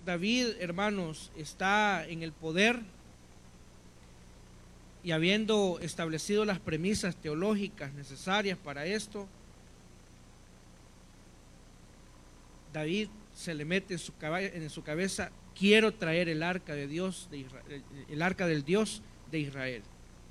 David, hermanos, está en el poder y habiendo establecido las premisas teológicas necesarias para esto, David se le mete en su cabeza: quiero traer el arca de Dios, el arca del Dios de Israel.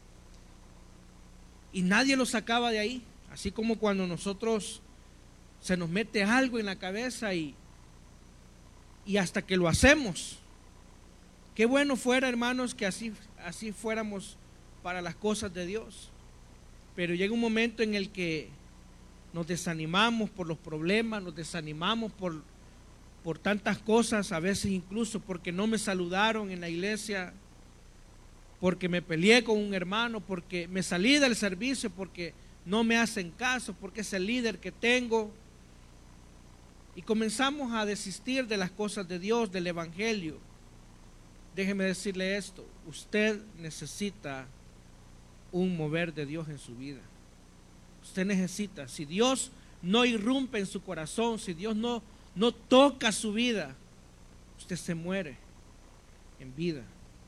Y nadie lo sacaba de ahí, así como cuando nosotros se nos mete algo en la cabeza y hasta que lo hacemos. Qué bueno fuera, hermanos, que así fuéramos para las cosas de Dios, pero llega un momento en el que nos desanimamos por los problemas, nos desanimamos por tantas cosas, a veces incluso porque no me saludaron en la iglesia, porque me peleé con un hermano, porque me salí del servicio, porque no me hacen caso, porque es el líder que tengo, y comenzamos a desistir de las cosas de Dios, del evangelio. Déjeme decirle esto: usted necesita un mover de Dios en su vida. Usted necesita, si Dios no irrumpe en su corazón, si Dios no toca su vida, usted se muere en vida.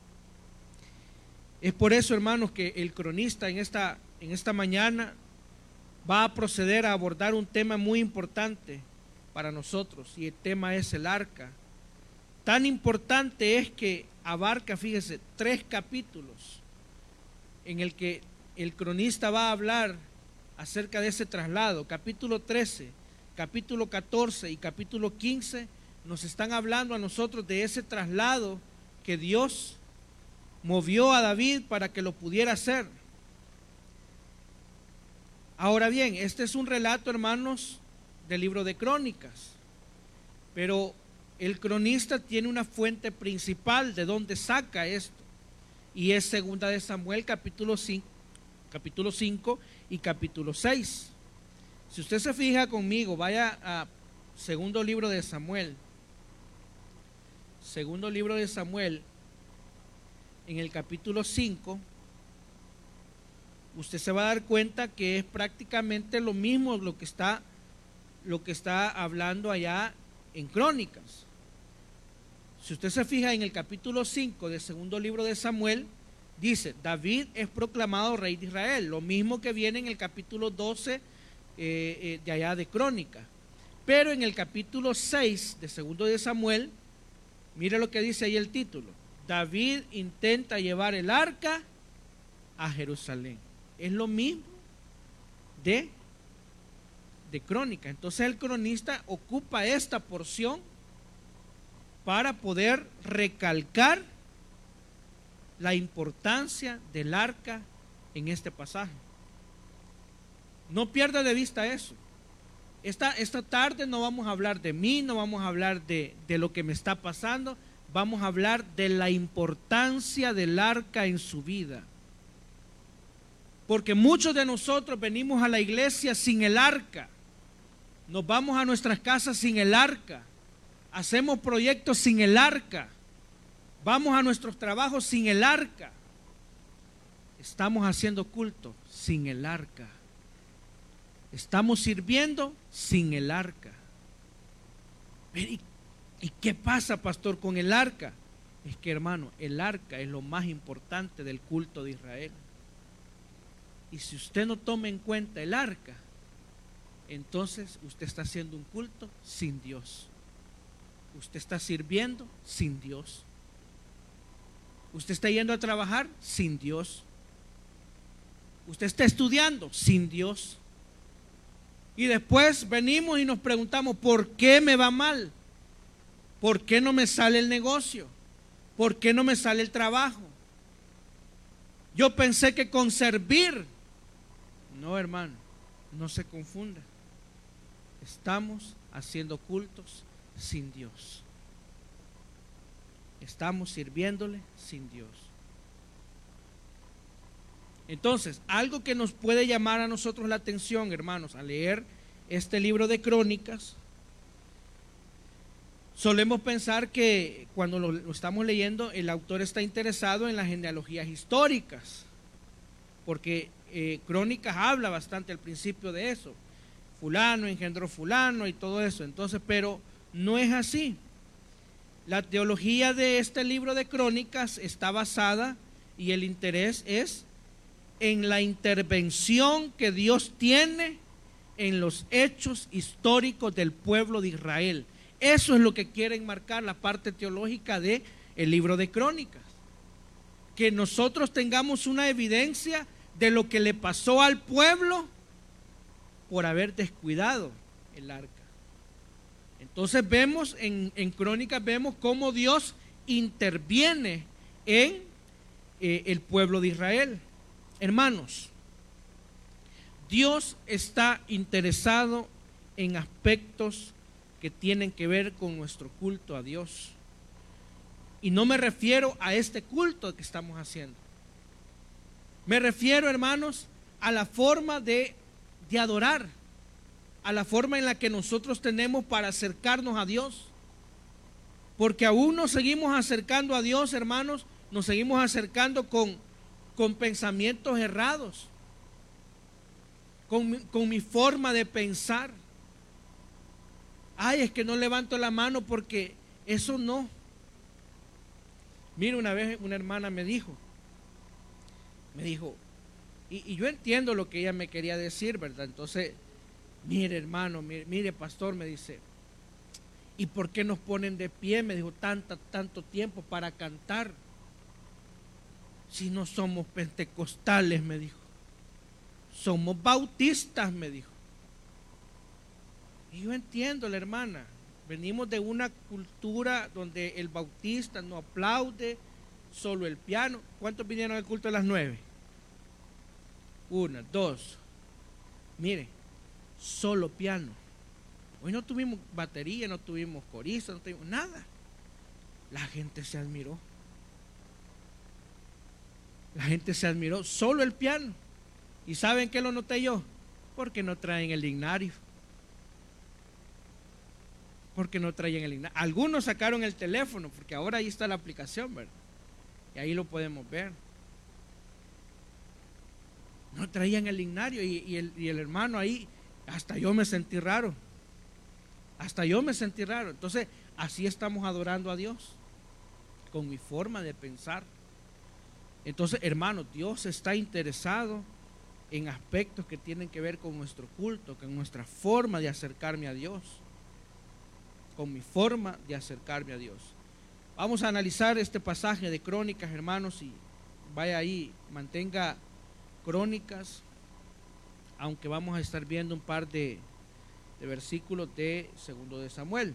Es por eso, hermanos, que el cronista en esta mañana va a proceder a abordar un tema muy importante para nosotros, y el tema es el arca. Tan importante es que abarca, fíjese, 3 capítulos en el que el cronista va a hablar acerca de ese traslado. Capítulo 13, capítulo 14 y capítulo 15 nos están hablando a nosotros de ese traslado que Dios movió a David para que lo pudiera hacer. Ahora bien, este es un relato, hermanos, del libro de Crónicas, pero el cronista tiene una fuente principal de donde saca esto, y es Segunda de Samuel capítulo 5 y capítulo 6. Si usted se fija conmigo, vaya a segundo libro de Samuel, en el capítulo 5, usted se va a dar cuenta que es prácticamente lo mismo lo que está hablando allá en Crónicas. Si usted se fija en el capítulo 5 del segundo libro de Samuel, dice: David es proclamado rey de Israel, lo mismo que viene en el capítulo 12 de allá de Crónicas. Pero en el capítulo 6 de segundo de Samuel, mire lo que dice ahí el título: David intenta llevar el arca a Jerusalén. Es lo mismo de Crónica. Entonces el cronista ocupa esta porción para poder recalcar la importancia del arca en este pasaje. No pierda de vista eso. Esta tarde no vamos a hablar de mí, no vamos a hablar de lo que me está pasando, vamos a hablar de la importancia del arca en su vida. Porque muchos de nosotros venimos a la iglesia sin el arca, nos vamos a nuestras casas sin el arca, hacemos proyectos sin el arca, vamos a nuestros trabajos sin el arca, estamos haciendo culto sin el arca, estamos sirviendo sin el arca. ¿Y qué pasa, pastor, con el arca? Es que, hermano, el arca es lo más importante del culto de Israel. Y si usted no toma en cuenta el arca, entonces usted está haciendo un culto sin Dios. Usted está sirviendo sin Dios. Usted está yendo a trabajar sin Dios. Usted está estudiando sin Dios. Y después venimos y nos preguntamos: ¿por qué me va mal? ¿Por qué no me sale el negocio? ¿Por qué no me sale el trabajo? Yo pensé que con servir. No, hermano, no se confunda. Estamos haciendo cultos sin Dios. Estamos sirviéndole sin Dios. Entonces, algo que nos puede llamar a nosotros la atención, hermanos, al leer este libro de Crónicas, solemos pensar que cuando lo estamos leyendo, el autor está interesado en las genealogías históricas, porque Crónicas habla bastante al principio de eso. Fulano engendró fulano y todo eso. Entonces, pero no es así. La teología de este libro de Crónicas está basada, y el interés es en la intervención que Dios tiene en los hechos históricos del pueblo de Israel. Eso es lo que quiere enmarcar la parte teológica del libro de Crónicas. Que nosotros tengamos una evidencia de lo que le pasó al pueblo por haber descuidado el arca. Entonces vemos en Crónicas, vemos cómo Dios interviene en el pueblo de Israel. Hermanos, Dios está interesado en aspectos que tienen que ver con nuestro culto a Dios. Y no me refiero a este culto que estamos haciendo. Me refiero, hermanos, a la forma de adorar, a la forma en la que nosotros tenemos para acercarnos a Dios. Porque aún nos seguimos acercando a Dios, hermanos, nos seguimos acercando con pensamientos errados, con mi forma de pensar. Ay, es que no levanto la mano porque eso no. Mira, una vez una hermana me dijo, y yo entiendo lo que ella me quería decir, ¿verdad? Entonces, mire hermano, mire pastor, me dice, ¿y por qué nos ponen de pie? Me dijo, tanto tiempo para cantar, si no somos pentecostales, me dijo, somos bautistas, me dijo. Y yo entiendo, la hermana, venimos de una cultura donde el bautista no aplaude, solo el piano. ¿Cuántos vinieron al culto a las 9? 1, 2. Mire, solo piano. Hoy no tuvimos batería, no tuvimos corista, no tuvimos nada. La gente se admiró. La gente se admiró, solo el piano. ¿Y saben qué lo noté yo? Porque no traen el dignario. Porque no traían el dignario. Algunos sacaron el teléfono, porque ahora ahí está la aplicación, ¿verdad? Y ahí lo podemos ver. No traían el dignario y el hermano ahí, hasta yo me sentí raro. Hasta yo me sentí raro. Entonces, así estamos adorando a Dios, con mi forma de pensar. Entonces, hermanos, Dios está interesado en aspectos que tienen que ver con nuestro culto, con nuestra forma de acercarme a Dios. Con mi forma de acercarme a Dios. Vamos a analizar este pasaje de Crónicas, hermanos, y vaya ahí, mantenga Crónicas, aunque vamos a estar viendo un par de versículos de 2 de Samuel.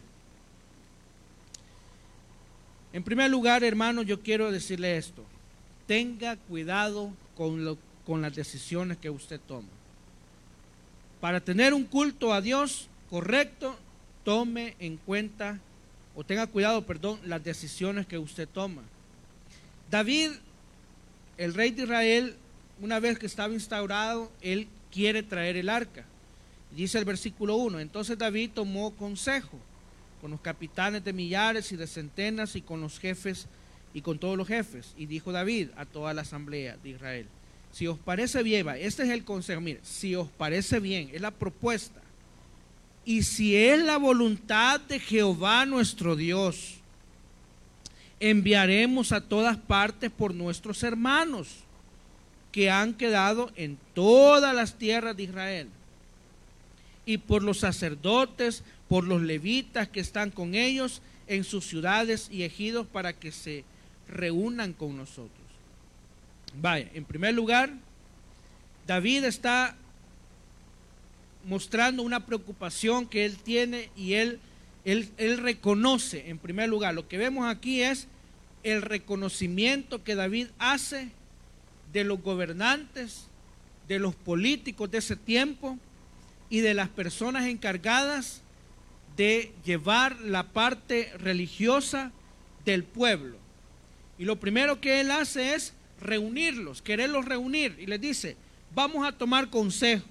En primer lugar, hermanos, yo quiero decirle esto: tenga cuidado con las decisiones que usted toma. Para tener un culto a Dios correcto, tome en cuenta, o tenga cuidado, las decisiones que usted toma. David, el rey de Israel, una vez que estaba instaurado, él quiere traer el arca. Dice el versículo 1, entonces David tomó consejo con los capitanes de millares y de centenas y con los jefes y con todos los jefes. Y dijo David a toda la asamblea de Israel: si os parece bien, este es el consejo, mire, si os parece bien, es la propuesta. Y si es la voluntad de Jehová nuestro Dios, enviaremos a todas partes por nuestros hermanos que han quedado en todas las tierras de Israel, y por los sacerdotes, por los levitas que están con ellos en sus ciudades y ejidos, para que se reúnan con nosotros. Vaya, en primer lugar, David está mostrando una preocupación que él tiene, y él reconoce, en primer lugar, lo que vemos aquí es el reconocimiento que David hace de los gobernantes, de los políticos de ese tiempo y de las personas encargadas de llevar la parte religiosa del pueblo. Y lo primero que él hace es reunirlos, quererlos reunir, y les dice: vamos a tomar consejo.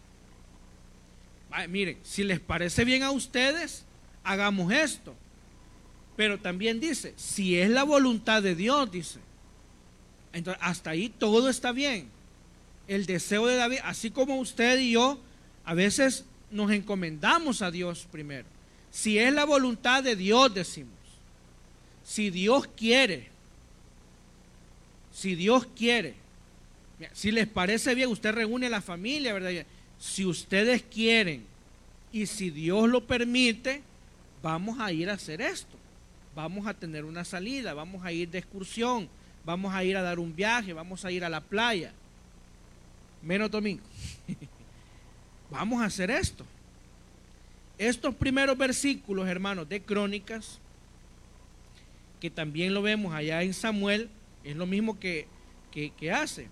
Miren, si les parece bien a ustedes, hagamos esto. Pero también dice, si es la voluntad de Dios, dice. Entonces, hasta ahí todo está bien. El deseo de David, así como usted y yo, a veces nos encomendamos a Dios primero. Si es la voluntad de Dios, decimos. si Dios quiere, si les parece bien, usted reúne a la familia, ¿verdad? Si ustedes quieren y si Dios lo permite, vamos a ir a hacer esto, vamos a tener una salida, vamos a ir de excursión, vamos a ir a dar un viaje, vamos a ir a la playa. Menos domingo. Vamos a hacer esto. Estos primeros versículos, hermanos, de Crónicas, que también lo vemos allá en Samuel, es lo mismo que hace.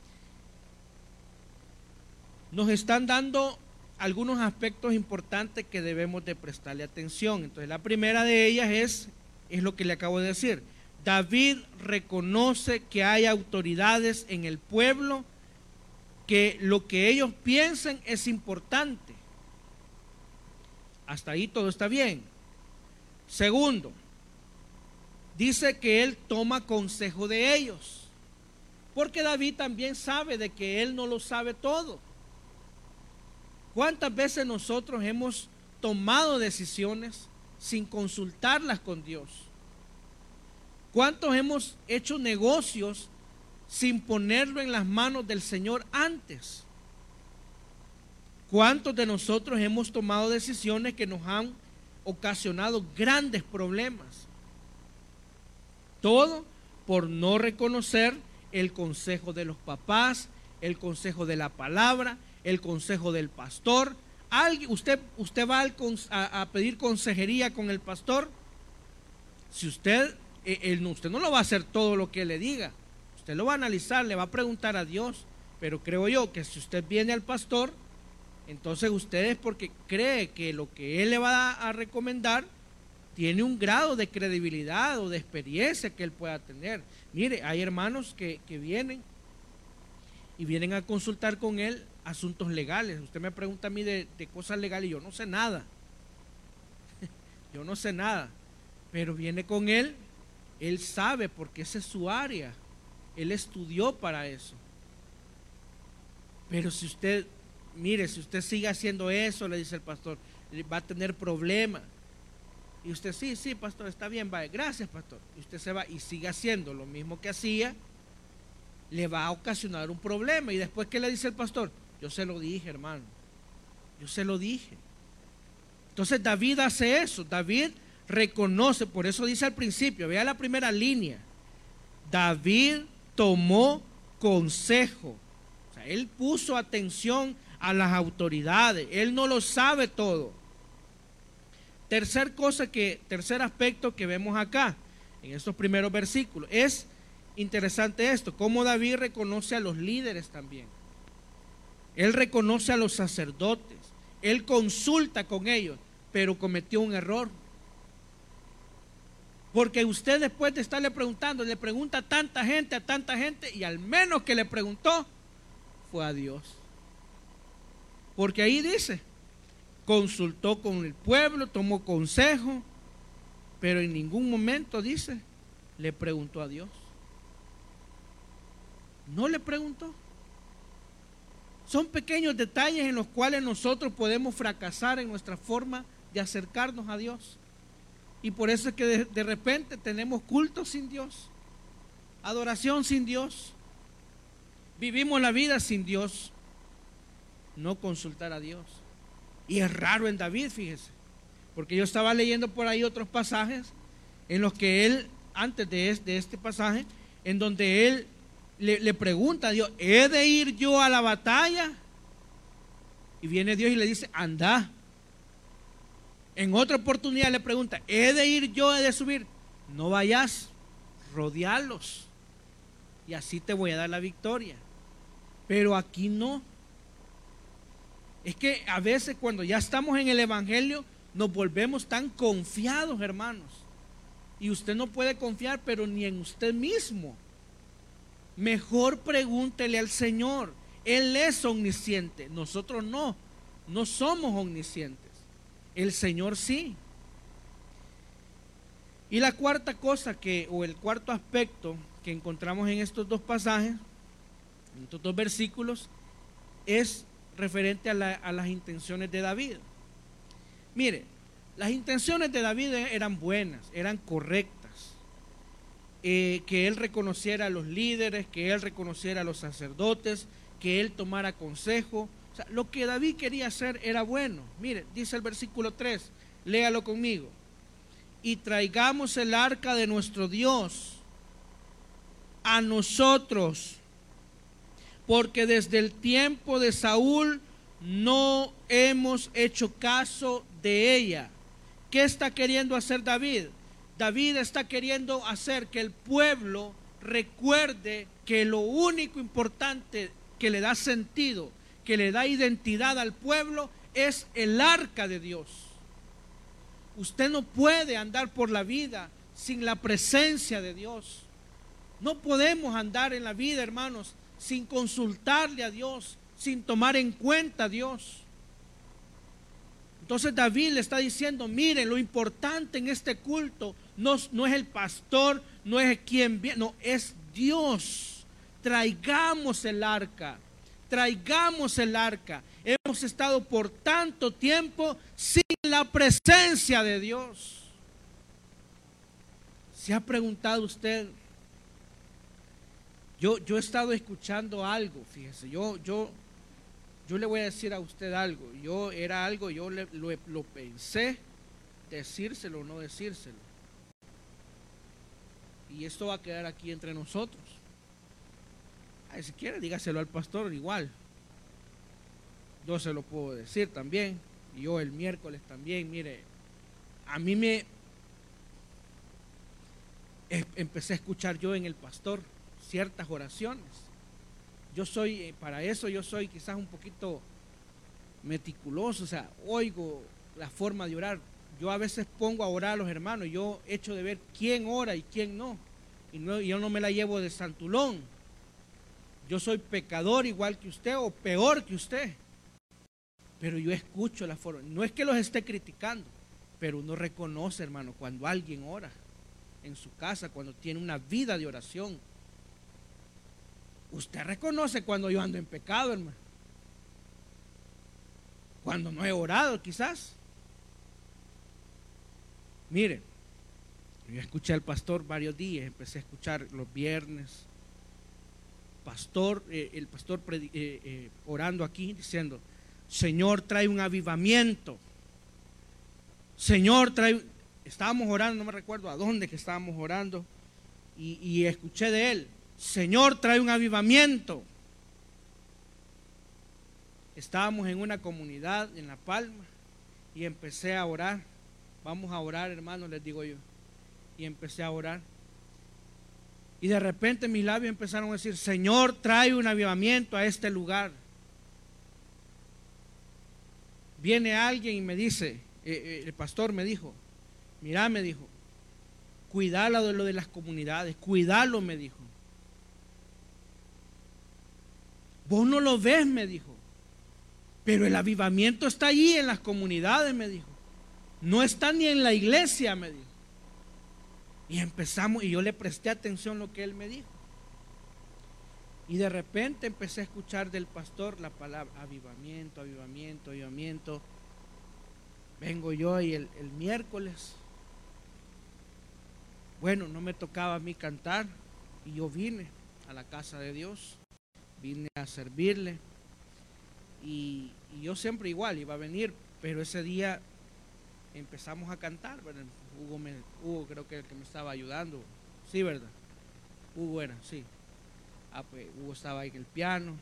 Nos están dando algunos aspectos importantes que debemos de prestarle atención. Entonces, la primera de ellas es lo que le acabo de decir. David reconoce que hay autoridades en el pueblo, que lo que ellos piensen es importante. Hasta ahí todo está bien. Segundo, dice que él toma consejo de ellos, porque David también sabe de que él no lo sabe todo. ¿Cuántas veces nosotros hemos tomado decisiones sin consultarlas con Dios? ¿Cuántos hemos hecho negocios sin ponerlo en las manos del Señor antes? ¿Cuántos de nosotros hemos tomado decisiones que nos han ocasionado grandes problemas? Todo por no reconocer el consejo de los papás, el consejo de la palabra, el consejo del pastor. Usted va a pedir consejería con el pastor. Si usted no lo va a hacer todo lo que él le diga. Usted lo va a analizar, le va a preguntar a Dios. Pero creo yo que si usted viene al pastor, entonces usted es porque cree que lo que él le va a recomendar tiene un grado de credibilidad o de experiencia que él pueda tener. Mire, hay hermanos que vienen a consultar con él asuntos legales. Usted me pregunta a mí de cosas legales y yo no sé nada. Yo no sé nada. Pero viene con él sabe porque esa es su área. Él estudió para eso. Pero si usted sigue haciendo eso, le dice el pastor, va a tener problemas. Y usted, sí, pastor, está bien, vaya, gracias, pastor. Y usted se va y sigue haciendo lo mismo que hacía, le va a ocasionar un problema. Y después, ¿qué le dice el pastor? Yo se lo dije, hermano. Yo se lo dije. Entonces David hace eso. David reconoce, por eso dice al principio, vea la primera línea. David tomó consejo. O sea, él puso atención a las autoridades. Él no lo sabe todo. Tercer aspecto que vemos acá, en estos primeros versículos, es interesante esto, cómo David reconoce a los líderes también. Él reconoce a los sacerdotes, él consulta con ellos, pero cometió un error. Porque usted, después de estarle preguntando, le pregunta a tanta gente, y al menos que le preguntó fue a Dios. Porque ahí dice, consultó con el pueblo, tomó consejo, pero en ningún momento, dice, le preguntó a Dios. No le preguntó. Son pequeños detalles en los cuales nosotros podemos fracasar en nuestra forma de acercarnos a Dios. Y por eso es que de repente tenemos culto sin Dios, adoración sin Dios, vivimos la vida sin Dios, no consultar a Dios. Y es raro en David, fíjese, porque yo estaba leyendo por ahí otros pasajes en los que él, antes de este pasaje, en donde él le pregunta a Dios, ¿he de ir yo a la batalla? Y viene Dios y le dice, anda. En otra oportunidad le pregunta, ¿he de ir yo, he de subir? No vayas, rodearlos y así te voy a dar la victoria. Pero aquí no. Es que a veces cuando ya estamos en el evangelio nos volvemos tan confiados, hermanos. Y usted no puede confiar, pero ni en usted mismo. Mejor pregúntele al Señor. Él es omnisciente. Nosotros no somos omniscientes. El Señor sí. Y la cuarta cosa el cuarto aspecto que encontramos en estos dos pasajes, en estos dos versículos, es referente a las intenciones de David. Mire, las intenciones de David eran buenas, eran correctas. que él reconociera a los líderes, que él reconociera a los sacerdotes, que él tomara consejo. O sea, lo que David quería hacer era bueno. Mire, dice el versículo 3, léalo conmigo. Y traigamos el arca de nuestro Dios a nosotros, porque desde el tiempo de Saúl no hemos hecho caso de ella. ¿Qué está queriendo hacer David? David está queriendo hacer que el pueblo recuerde que lo único importante que le da sentido, que le da identidad al pueblo, es el arca de Dios. Usted no puede andar por la vida sin la presencia de Dios. No podemos andar en la vida, hermanos, sin consultarle a Dios, sin tomar en cuenta a Dios. Entonces David le está diciendo, miren, lo importante en este culto no es el pastor, no es quien viene, no, es Dios. Traigamos el arca, traigamos el arca. Hemos estado por tanto tiempo sin la presencia de Dios. ¿Se ha preguntado usted? Yo he estado escuchando algo, fíjese, yo le voy a decir a usted algo, yo lo pensé, decírselo o no decírselo. Y esto va a quedar aquí entre nosotros. Si quiere, dígaselo al pastor igual. Yo se lo puedo decir también. Y yo el miércoles también, mire, a mí empecé a escuchar yo en el pastor ciertas oraciones. Para eso yo soy quizás un poquito meticuloso, o sea, oigo la forma de orar. Yo a veces pongo a orar a los hermanos, yo echo de ver quién ora y quién no. Y yo no me la llevo de santulón. Yo soy pecador igual que usted o peor que usted. Pero yo escucho la forma. No es que los esté criticando, pero uno reconoce, hermano, cuando alguien ora en su casa, cuando tiene una vida de oración. Usted reconoce cuando yo ando en pecado, hermano. Cuando no he orado, quizás. Mire, yo escuché al pastor varios días, empecé a escuchar los viernes. El pastor orando aquí diciendo, Señor, trae un avivamiento. Señor, estábamos orando, no me recuerdo a dónde que estábamos orando, y escuché de él, Señor, trae un avivamiento. Estábamos en una comunidad en La Palma y empecé a orar. Vamos a orar, hermanos, les digo yo. Y empecé a orar. Y de repente mis labios empezaron a decir, Señor, trae un avivamiento a este lugar. Viene alguien y me dice, el pastor me dijo, mira, me dijo, cuidalo de lo de las comunidades, cuidalo, me dijo. Vos no lo ves, me dijo, pero el avivamiento está allí en las comunidades, me dijo. No está ni en la iglesia, me dijo. Y empezamos, y yo le presté atención a lo que él me dijo. Y de repente empecé a escuchar del pastor la palabra avivamiento, avivamiento, avivamiento. Vengo yo y el miércoles, bueno, no me tocaba a mí cantar, y yo vine a la casa de Dios, vine a servirle, y yo siempre igual iba a venir, pero ese día empezamos a cantar, ¿verdad? Hugo creo que el que me estaba ayudando, sí, ¿verdad? Hugo era, sí. Pues Hugo estaba ahí en el piano.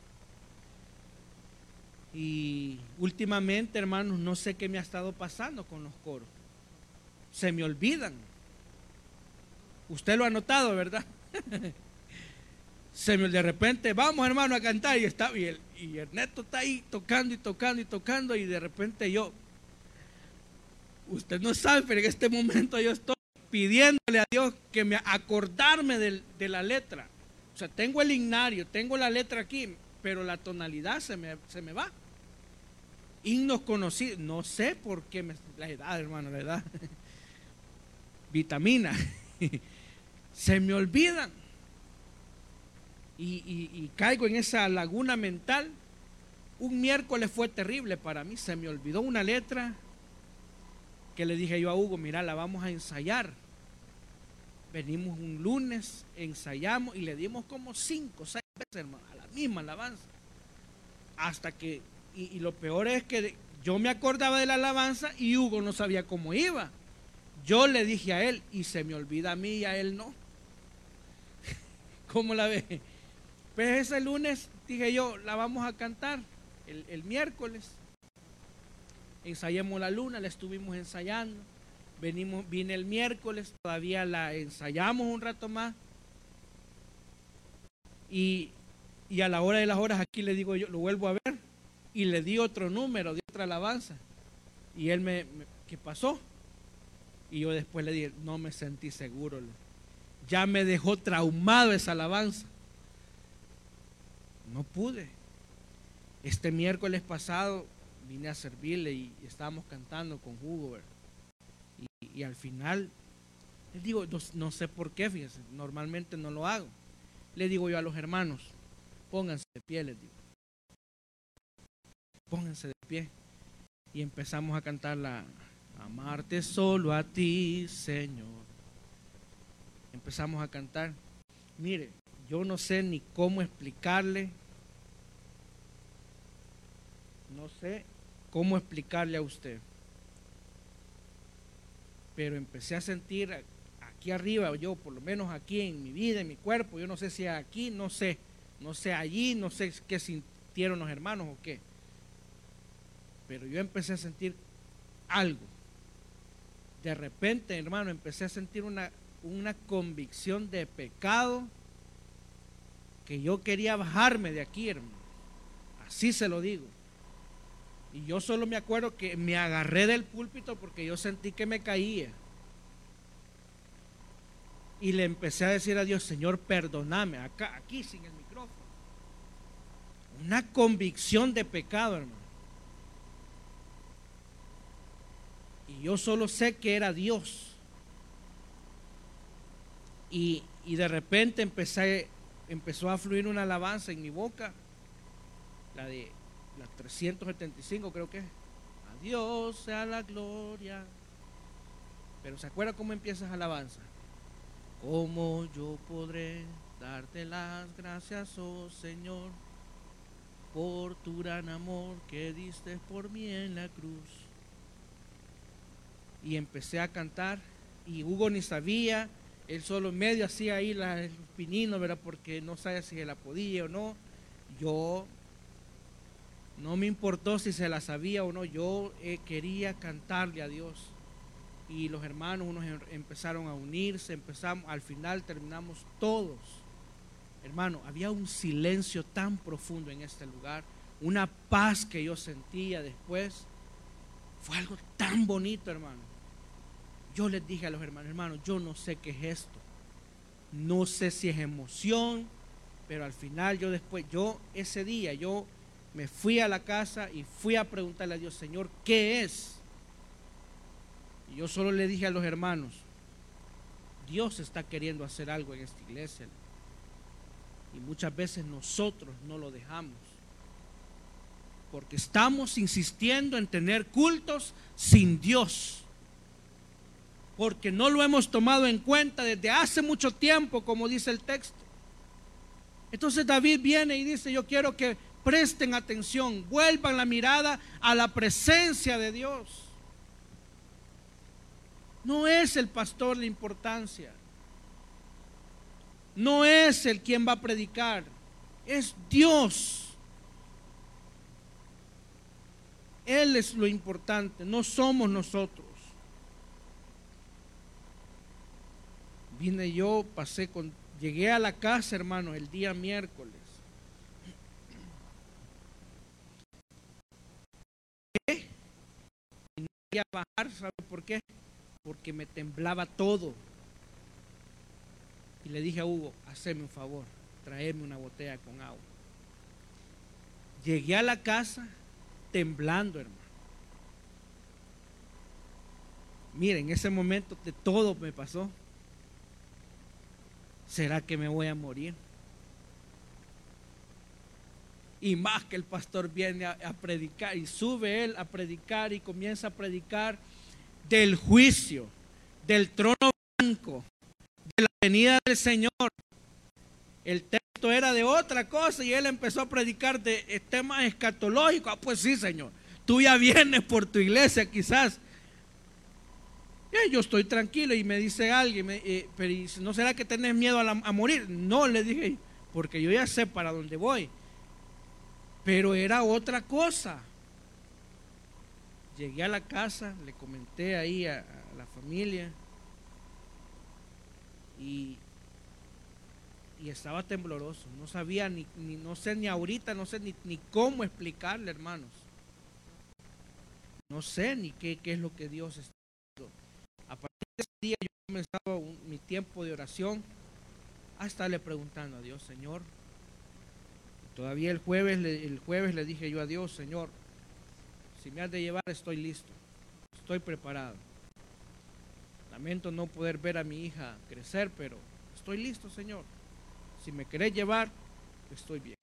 Y últimamente, hermanos, no sé qué me ha estado pasando con los coros. Se me olvidan. Usted lo ha notado, ¿verdad? De repente, vamos, hermano, a cantar. Y Ernesto está ahí tocando y tocando y tocando. Y de repente usted no sabe, pero en este momento yo estoy pidiéndole a Dios que me acordarme de la letra. O sea, tengo el himnario, tengo la letra aquí, pero la tonalidad se me va. Himnos conocidos, no sé por qué, la edad, hermano, la edad. Vitamina. Se me olvidan. Y caigo en esa laguna mental. Un miércoles fue terrible para mí, se me olvidó una letra que le dije yo a Hugo, mira, la vamos a ensayar. Venimos un lunes, ensayamos y le dimos como 5 o 6 veces, hermano, a la misma alabanza. Hasta que, y lo peor es que yo me acordaba de la alabanza y Hugo no sabía cómo iba. Yo le dije a él y se me olvida a mí y a él no. ¿Cómo la ve? Pues ese lunes dije yo, la vamos a cantar el miércoles. Ensayemos la luna, la estuvimos ensayando. Vine el miércoles, todavía la ensayamos un rato más. Y a la hora de las horas aquí le digo yo, lo vuelvo a ver. Y le di otro número de otra alabanza. Y él ¿qué pasó? Y yo después le dije, no me sentí seguro. Ya me dejó traumado esa alabanza. No pude. Este miércoles pasado vine a servirle y estábamos cantando con Hugo. Y al final, les digo, no sé por qué, fíjense, normalmente no lo hago. Le digo yo a los hermanos, pónganse de pie, les digo. Pónganse de pie. Y empezamos a cantar amarte solo a ti, Señor. Empezamos a cantar. Mire, yo no sé ni cómo explicarle. No sé cómo explicarle a usted. Pero empecé a sentir aquí arriba, yo por lo menos aquí en mi vida, en mi cuerpo, yo no sé si aquí, no sé allí, no sé qué sintieron los hermanos o qué. Pero yo empecé a sentir algo. De repente, hermano, empecé a sentir una convicción de pecado que yo quería bajarme de aquí, hermano. Así se lo digo. Y yo solo me acuerdo que me agarré del púlpito porque yo sentí que me caía. Y le empecé a decir a Dios, Señor, perdóname, aquí sin el micrófono. Una convicción de pecado, hermano. Y yo solo sé que era Dios. Y de repente empezó a fluir una alabanza en mi boca, la 375 creo que es. A Dios sea la gloria. Pero ¿se acuerda cómo empieza esa alabanza? ¿Cómo yo podré darte las gracias, oh Señor, por tu gran amor que diste por mí en la cruz? Y empecé a cantar y Hugo ni sabía, él solo medio hacía ahí el pinino, ¿verdad? Porque no sabía si se la podía o no. Yo no me importó si se la sabía o no, yo quería cantarle a Dios. Y los hermanos, unos empezaron a unirse, al final terminamos todos. Hermano, había un silencio tan profundo en este lugar, una paz que yo sentía después. Fue algo tan bonito, hermano. Yo les dije a los hermanos, yo no sé qué es esto. No sé si es emoción, pero al final ese día me fui a la casa y fui a preguntarle a Dios, Señor, ¿qué es? Y yo solo le dije a los hermanos, Dios está queriendo hacer algo en esta iglesia. Y muchas veces nosotros no lo dejamos. Porque estamos insistiendo en tener cultos sin Dios. Porque no lo hemos tomado en cuenta desde hace mucho tiempo, como dice el texto. Entonces David viene y dice, yo quiero que presten atención, vuelvan la mirada a la presencia de Dios. No es el pastor la importancia. No es el quien va a predicar. Es Dios. Él es lo importante, no somos nosotros. Llegué a la casa, hermano, el día miércoles. Y no quería bajar, ¿sabe por qué? Porque me temblaba todo. Y le dije a Hugo, haceme un favor, tráeme una botella con agua. Llegué a la casa temblando, hermano. Miren, en ese momento de todo me pasó. ¿Será que me voy a morir? Y más que el pastor viene a predicar y sube él a predicar y comienza a predicar del juicio, del trono blanco, de la venida del Señor, el texto era de otra cosa y él empezó a predicar de temas escatológicos. Ah, pues sí, Señor, tú ya vienes por tu iglesia quizás. Yo estoy tranquilo y me dice alguien, pero ¿no será que tenés miedo a morir? No, le dije, porque yo ya sé para dónde voy. Pero era otra cosa. Llegué a la casa, le comenté ahí a la familia y estaba tembloroso. No sabía no sé ni ahorita, no sé ni cómo explicarle, hermanos. No sé ni qué es lo que Dios está haciendo. A partir de ese día yo comenzaba mi tiempo de oración a estarle preguntando a Dios, Señor. Todavía el jueves le dije yo a Dios, Señor, si me has de llevar estoy listo, estoy preparado. Lamento no poder ver a mi hija crecer, pero estoy listo, Señor. Si me querés llevar, estoy bien.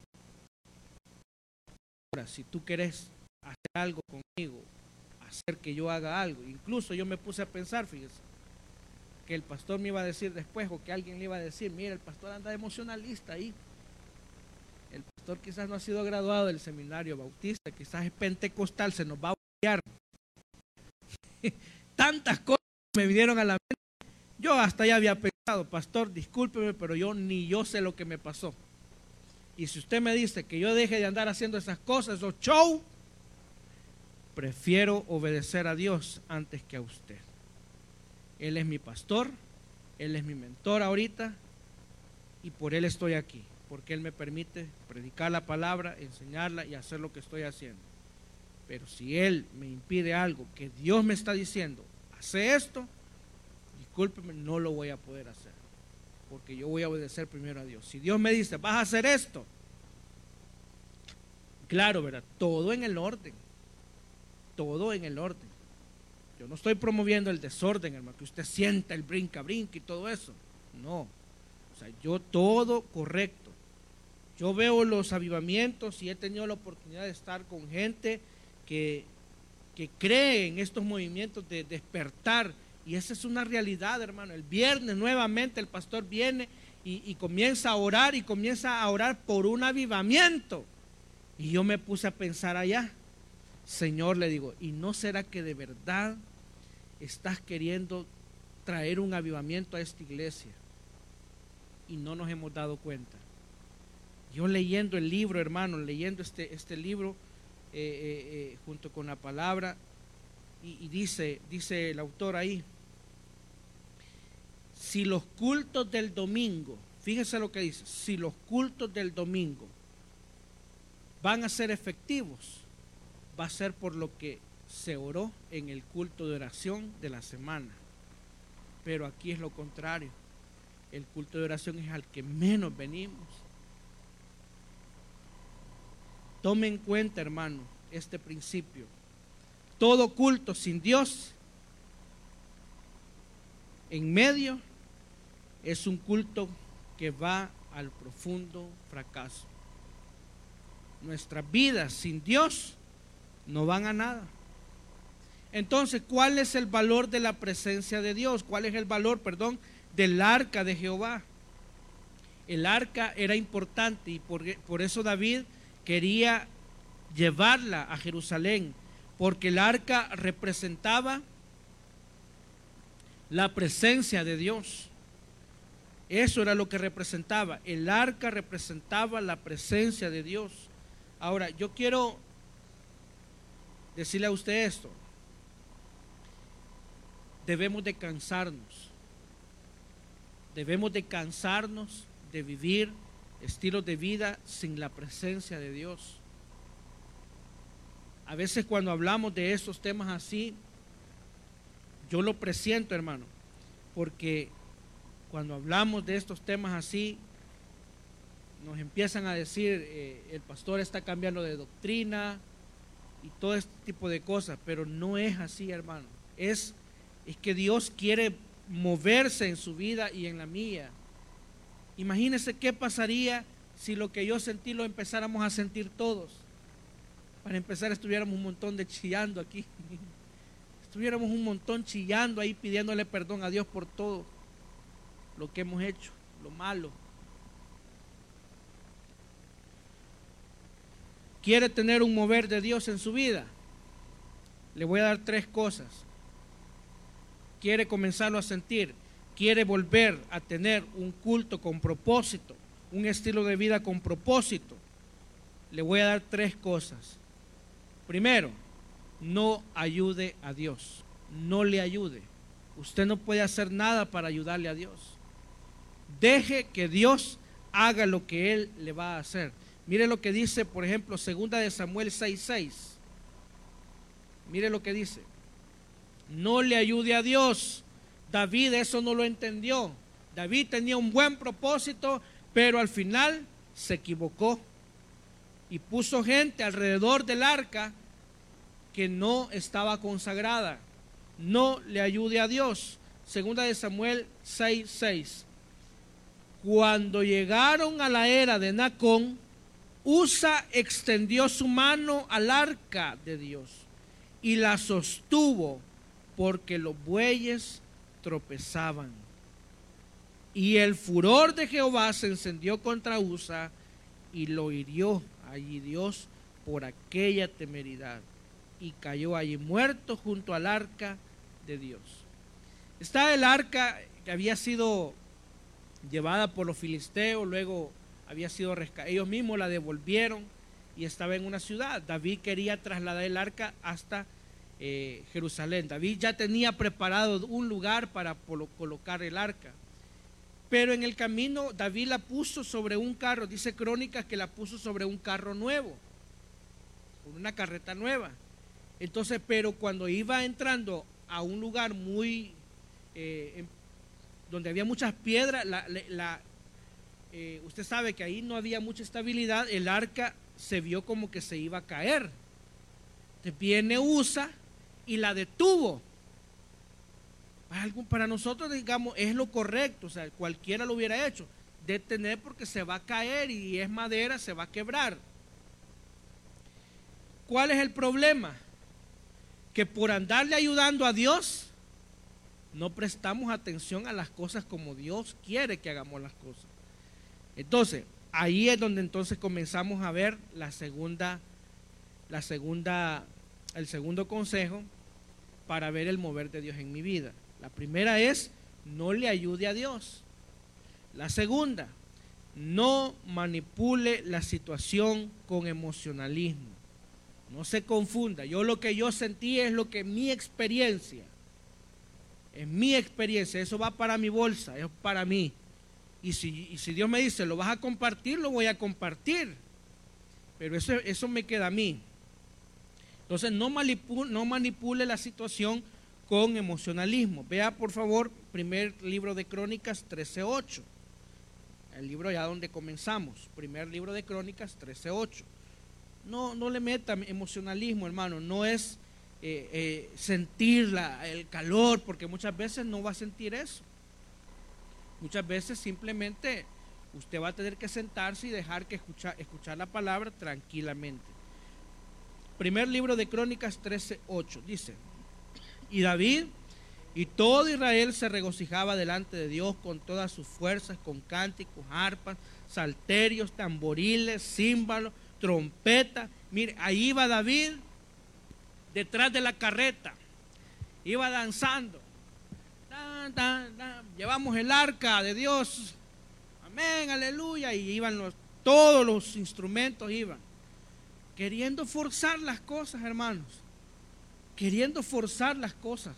Ahora, si tú querés hacer algo conmigo, hacer que yo haga algo, incluso yo me puse a pensar, fíjese, que el pastor me iba a decir después, o que alguien le iba a decir, mira, el pastor anda emocionalista ahí. El pastor quizás no ha sido graduado del seminario bautista, quizás es pentecostal, se nos va a olvidar. Tantas cosas me vinieron a la mente. Yo hasta ya había pensado, pastor, discúlpeme, pero yo sé lo que me pasó. Y si usted me dice que yo deje de andar haciendo esas cosas, esos show, prefiero obedecer a Dios antes que a usted. Él es mi pastor, Él es mi mentor ahorita, y por Él estoy aquí, porque Él me permite predicar la palabra, enseñarla y hacer lo que estoy haciendo. Pero si Él me impide algo que Dios me está diciendo, hace esto, discúlpeme, no lo voy a poder hacer, porque yo voy a obedecer primero a Dios. Si Dios me dice, vas a hacer esto, claro, ¿verdad? Todo en el orden, todo en el orden. Yo no estoy promoviendo el desorden, hermano, que usted sienta el brinca y todo eso. No, o sea, yo todo correcto. Yo veo los avivamientos y he tenido la oportunidad de estar con gente que cree en estos movimientos de despertar, y esa es una realidad, hermano. El viernes nuevamente el pastor viene y comienza a orar, y comienza a orar por un avivamiento, y yo me puse a pensar allá, Señor, le digo, ¿y no será que de verdad estás queriendo traer un avivamiento a esta iglesia y no nos hemos dado cuenta? Yo leyendo el libro, hermano, leyendo este libro junto con la palabra, y dice el autor ahí, si los cultos del domingo, fíjese lo que dice, si los cultos del domingo van a ser efectivos, va a ser por lo que se oró en el culto de oración de la semana. Pero aquí es lo contrario, el culto de oración es al que menos venimos. Tome en cuenta, hermano, este principio. Todo culto sin Dios en medio es un culto que va al profundo fracaso. Nuestras vidas sin Dios no van a nada. Entonces, ¿cuál es el valor de la presencia de Dios? ¿Cuál es el valor, del arca de Jehová? El arca era importante, y por eso David quería llevarla a Jerusalén, porque el arca representaba la presencia de Dios. Eso era lo que representaba. El arca representaba la presencia de Dios. Ahora, yo quiero decirle a usted esto. Debemos de cansarnos. Debemos de cansarnos de vivir estilos de vida sin la presencia de Dios. A veces cuando hablamos de estos temas así, yo lo presiento, hermano, porque cuando hablamos de estos temas así, nos empiezan a decir, el pastor está cambiando de doctrina y todo este tipo de cosas, pero no es así, hermano. Es que Dios quiere moverse en su vida y en la mía. Imagínense qué pasaría si lo que yo sentí lo empezáramos a sentir todos. Para empezar, estuviéramos un montón de chillando aquí. Estuviéramos un montón chillando ahí, pidiéndole perdón a Dios por todo lo que hemos hecho, lo malo. ¿Quiere tener un mover de Dios en su vida? Le voy a dar 3 cosas. ¿Quiere comenzarlo a sentir? ¿Quiere volver a tener un culto con propósito? Un estilo de vida con propósito. Le voy a dar 3 cosas. Primero, no ayude a Dios. No le ayude. Usted no puede hacer nada para ayudarle a Dios. Deje que Dios haga lo que Él le va a hacer. Mire lo que dice, por ejemplo, 2 de Samuel 6:6. Mire lo que dice. No le ayude a Dios. David eso no lo entendió. David tenía un buen propósito, pero al final se equivocó y puso gente alrededor del arca que no estaba consagrada. No le ayude a Dios. 2 de Samuel 6:6. Cuando llegaron a la era de Nacón, Usa extendió su mano al arca de Dios y la sostuvo porque los bueyes tropezaban. Y el furor de Jehová se encendió contra Usa y lo hirió allí Dios por aquella temeridad y cayó allí muerto junto al arca de Dios. Está el arca que había sido llevada por los filisteos, luego había sido rescatada, ellos mismos la devolvieron y estaba en una ciudad. David quería trasladar el arca hasta Jerusalén. David ya tenía preparado un lugar para colocar el arca, pero en el camino David la puso sobre un carro. Dice Crónicas que la puso sobre un carro nuevo, una carreta nueva. Entonces, pero cuando iba entrando a un lugar muy donde había muchas piedras, usted sabe que ahí no había mucha estabilidad, el arca se vio como que se iba a caer. Entonces viene Usa y la detuvo. Para nosotros, digamos, es lo correcto, o sea, cualquiera lo hubiera hecho, detener porque se va a caer y es madera, se va a quebrar. ¿Cuál es el problema? Que por andarle ayudando a Dios, no prestamos atención a las cosas como Dios quiere que hagamos las cosas. Entonces, ahí es donde entonces comenzamos a ver el segundo consejo para ver el mover de Dios en mi vida. La primera es, no le ayude a Dios. La segunda, no manipule la situación con emocionalismo. No se confunda. Lo que yo sentí es lo que mi experiencia. Es mi experiencia, eso va para mi bolsa, es para mí. Y si Dios me dice, lo vas a compartir, lo voy a compartir. Pero eso me queda a mí. Entonces, no manipule la situación con emocionalismo. Vea, por favor, primer libro de Crónicas 13:8. El libro ya donde comenzamos. Primer libro de Crónicas 13:8. No le meta emocionalismo, hermano. No es sentir el calor, porque muchas veces no va a sentir eso. Muchas veces simplemente usted va a tener que sentarse y dejar que escuchar la palabra tranquilamente. Primer libro de Crónicas 13:8 dice: y David y todo Israel se regocijaba delante de Dios con todas sus fuerzas, con cánticos, arpas, salterios, tamboriles, címbalos, trompetas. Mire, ahí iba David detrás de la carreta, iba danzando. Llevamos el arca de Dios, amén, aleluya, y iban todos los instrumentos iban, queriendo forzar las cosas, hermanos, queriendo forzar las cosas.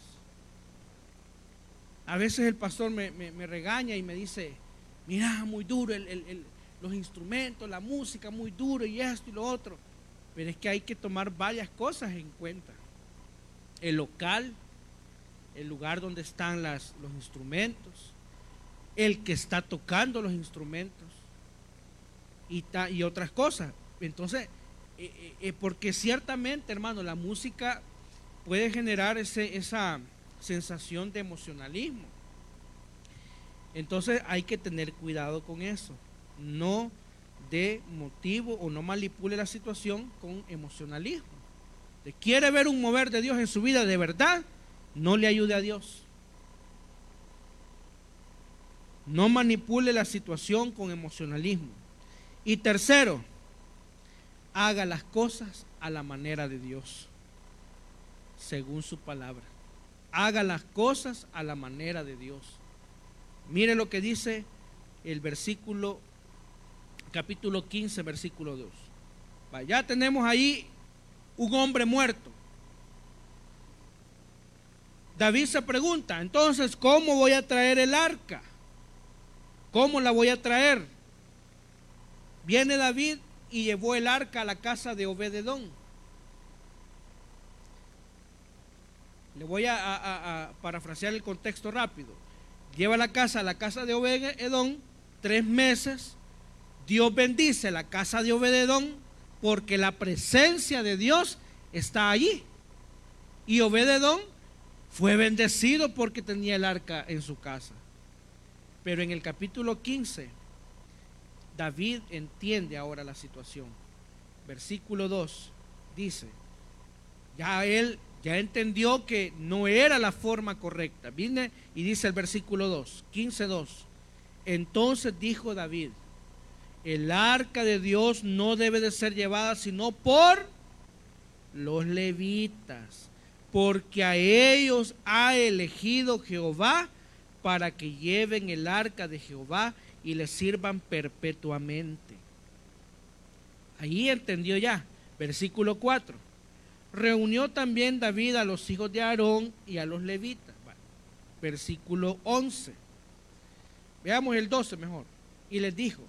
A veces el pastor me regaña y me dice, mira, muy duro los instrumentos, la música, muy duro y esto y lo otro. Pero es que hay que tomar varias cosas en cuenta. El local, el lugar donde están los instrumentos, el que está tocando los instrumentos y otras cosas. Entonces, porque ciertamente, hermano, la música puede generar esa sensación de emocionalismo. Entonces hay que tener cuidado con eso. No de motivo o no manipule la situación con emocionalismo. Si quiere ver un mover de Dios en su vida de verdad, no le ayude a Dios. No manipule la situación con emocionalismo. Y tercero, haga las cosas a la manera de Dios, según su palabra. Haga las cosas a la manera de Dios. Mire lo que dice el versículo, capítulo 15, versículo 2. Ya tenemos ahí un hombre muerto. David se pregunta, entonces, ¿cómo voy a traer el arca? ¿Cómo la voy a traer? Viene David y llevó el arca a la casa de Obed-edom. Le voy a parafrasear el contexto rápido. Lleva la casa a la casa de Obed-edom, 3 meses. Dios bendice la casa de Obed-edom porque la presencia de Dios está allí. Y Obed-edom fue bendecido porque tenía el arca en su casa. Pero en el capítulo 15, David entiende ahora la situación. Versículo 2 dice, ya él entendió que no era la forma correcta. Viene y dice el versículo 2, 15:2. Entonces dijo David, el arca de Dios no debe de ser llevada sino por los levitas, porque a ellos ha elegido Jehová para que lleven el arca de Jehová y le sirvan perpetuamente. Ahí entendió ya. Versículo 4. Reunió también David a los hijos de Aarón y a los levitas. Versículo 11. Veamos el 12 mejor. Y les dijo,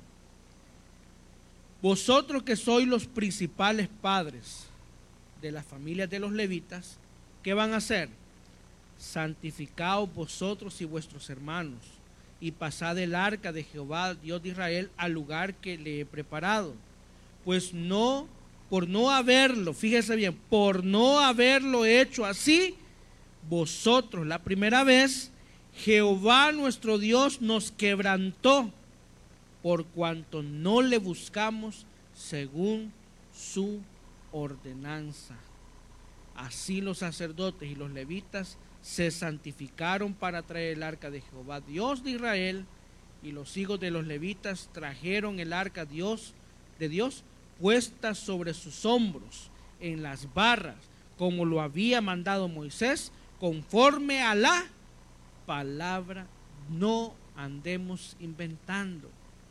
vosotros que sois los principales padres de las familias de los levitas, ¿qué van a hacer? Santificaos vosotros y vuestros hermanos, y pasad el arca de Jehová, Dios de Israel, al lugar que le he preparado. Pues no, por no haberlo, fíjese bien, por no haberlo hecho así, vosotros la primera vez, Jehová nuestro Dios nos quebrantó, por cuanto no le buscamos según su ordenanza. Así los sacerdotes y los levitas se santificaron para traer el arca de Jehová, Dios de Israel, y los hijos de los levitas trajeron el arca de Dios puesta sobre sus hombros en las barras, como lo había mandado Moisés, conforme a la palabra. No andemos inventando.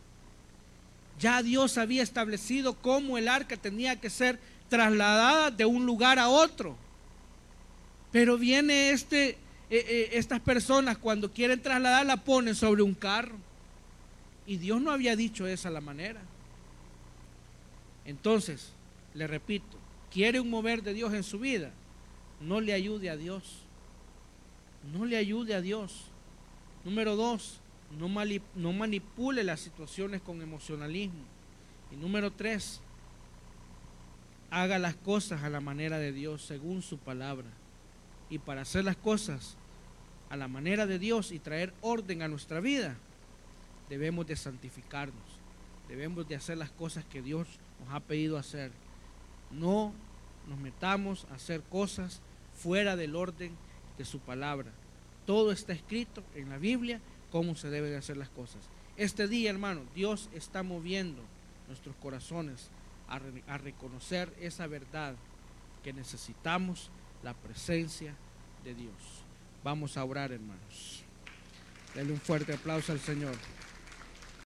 Ya Dios había establecido cómo el arca tenía que ser trasladada de un lugar a otro. Pero viene estas personas cuando quieren trasladarla ponen sobre un carro. Y Dios no había dicho esa la manera. Entonces, le repito, ¿quiere un mover de Dios en su vida? No le ayude a Dios. No le ayude a Dios. Número 2, no manipule las situaciones con emocionalismo. Y número 3, haga las cosas a la manera de Dios, según su palabra. Y para hacer las cosas a la manera de Dios y traer orden a nuestra vida, debemos de santificarnos, debemos de hacer las cosas que Dios nos ha pedido hacer. No nos metamos a hacer cosas fuera del orden de su palabra. Todo está escrito en la Biblia, cómo se deben de hacer las cosas. Este día, hermano, Dios está moviendo nuestros corazones a reconocer esa verdad, que necesitamos la presencia de Dios. Vamos a orar, hermanos. Denle un fuerte aplauso al Señor.